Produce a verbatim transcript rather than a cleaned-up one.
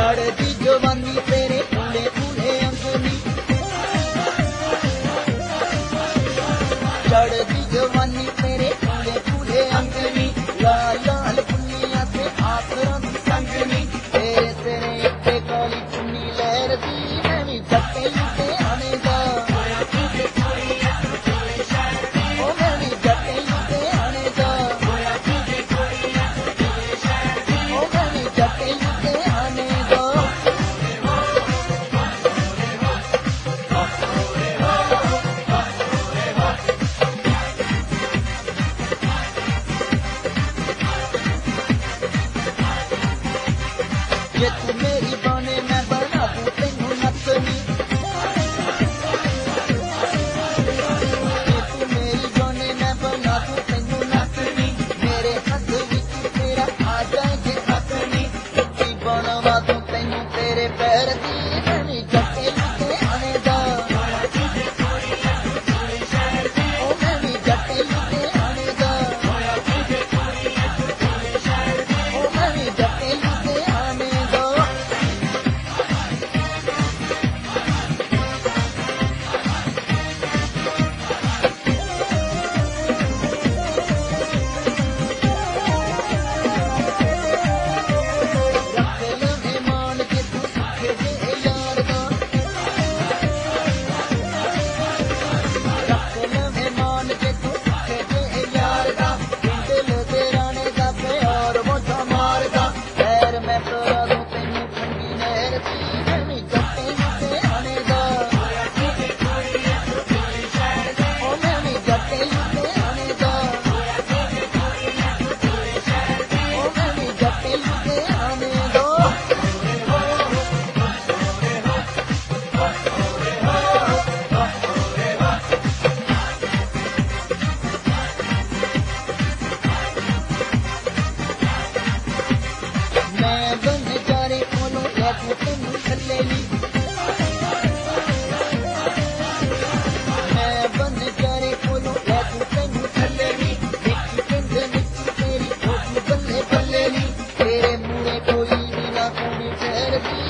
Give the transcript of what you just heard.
चढ़ती जवानी तेरे फूले फूले अंगनी चढ़ती जवानी तेरे फूले फूले अंगनी लाल लाल पुनिया से आसरा दी संगनी तेरे तेरे इत्ते काली चुन्नी लहरती मैं भी जट्टे लुटे आने दा ओ मैं भी जट्टे लुटे आने दा ओ मैं भी जट्टे लुटे आने दा ये तू मेरी बने मैं बना दूं तेनू नचनी ये तू मेरी बने मैं बना दूं तेनू नचनी मेरे हथ विच तेरा आ जाए हथनी की बनावा दूं तेनू तेरे पैर दी मैं जट्टे लुटे आने दा ओ मैं भी जट्टे लुटे आने दा ओ मैं भी जट्टे लुटे आने दा रख लवे मान के तू सुखे जे यार दा रख लवे मान के तू सुखे जे यार दा दिल दे राने दा प्यार मोटा मारदा पैर मैं तोरा दूं तेनू ठंडी नहर दी मैं भी जट्टे लुटे आने दा ओ मैं भी जट्टे लुटे आने दा ओ मैं भी जट्टे लुटे आने दा मैं बन जारे कोलों लैकू तेनू थल्ले नी मैं बन जारे कोलों लैकू तेनू थल्ले नी निक्की पिंड निक्की तेरी छोटी बल्ले बल्ले नी तेरे मूरे कोई भी ना कोई ठहरदी